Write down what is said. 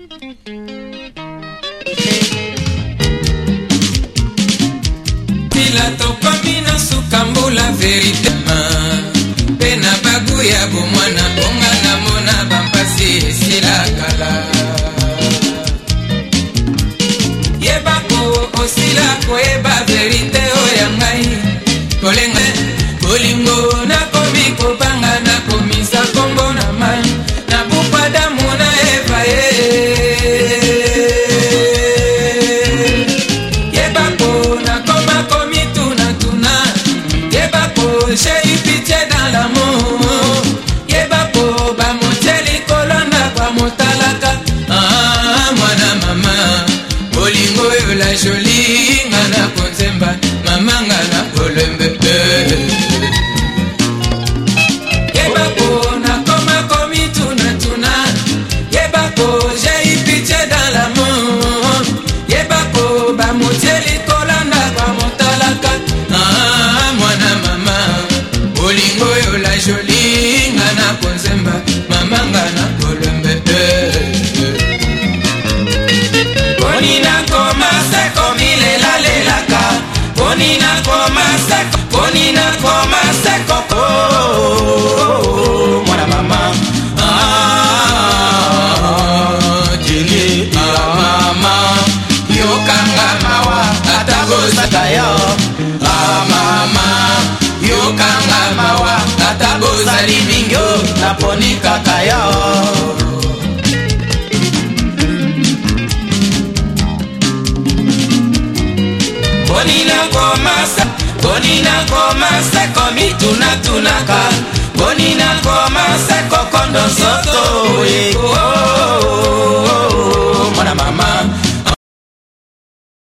Tila tokomina sukambula vérité pena bagu ya bomwana bonga na mona bampasi sila kala yeba ko osila ko eba vérité oyangai kolenge kolingo na komi ko banga na komisa kombo na man na bupada mona eva yeba ko na koma komi tuna tuna yeba ko j'ai eu pitié dans l'amour yeba ko ba moteli kolona kwa motalaka mwana mama bolingo yo la jolie ngana konzemba mama ngana kolembe yeba ko na koma komi tuna tuna yeba ko j'ai eu pitié dans l'amour yeba ko ba moteli kolona kwa motalaka mwana mama bolingo yo la jolie ngana konzemba mama ngana kolembe Bonina koma seko milela lelaka Bonina koma seko mwana mama jini mama yokanga mawa atagoza tayo mama yokanga mawa atagoza libingo naponika tayo Bonina koma seko mituna tunaka Bonina koma seko kondo soto